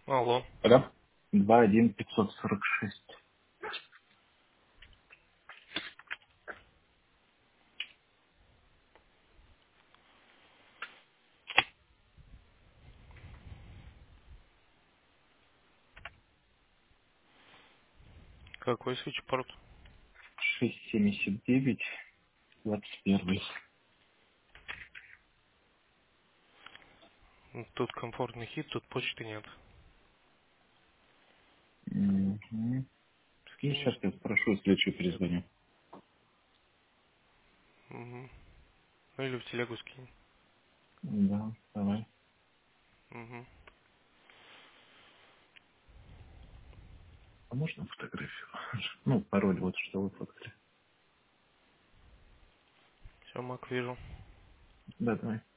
Алло. Да? 21546. Какой свитчпорт? 679, 21. Тут комфортный хит, тут почты нет. Угу. Ну, сейчас Скинешь? я спрошу, если что, перезвоню. Угу. Ну или в телегу скинь. Да, давай. Угу. А можно фотографию? Ну, пароль вот, что вы фоткали. Все, Мак, вижу. Да, давай.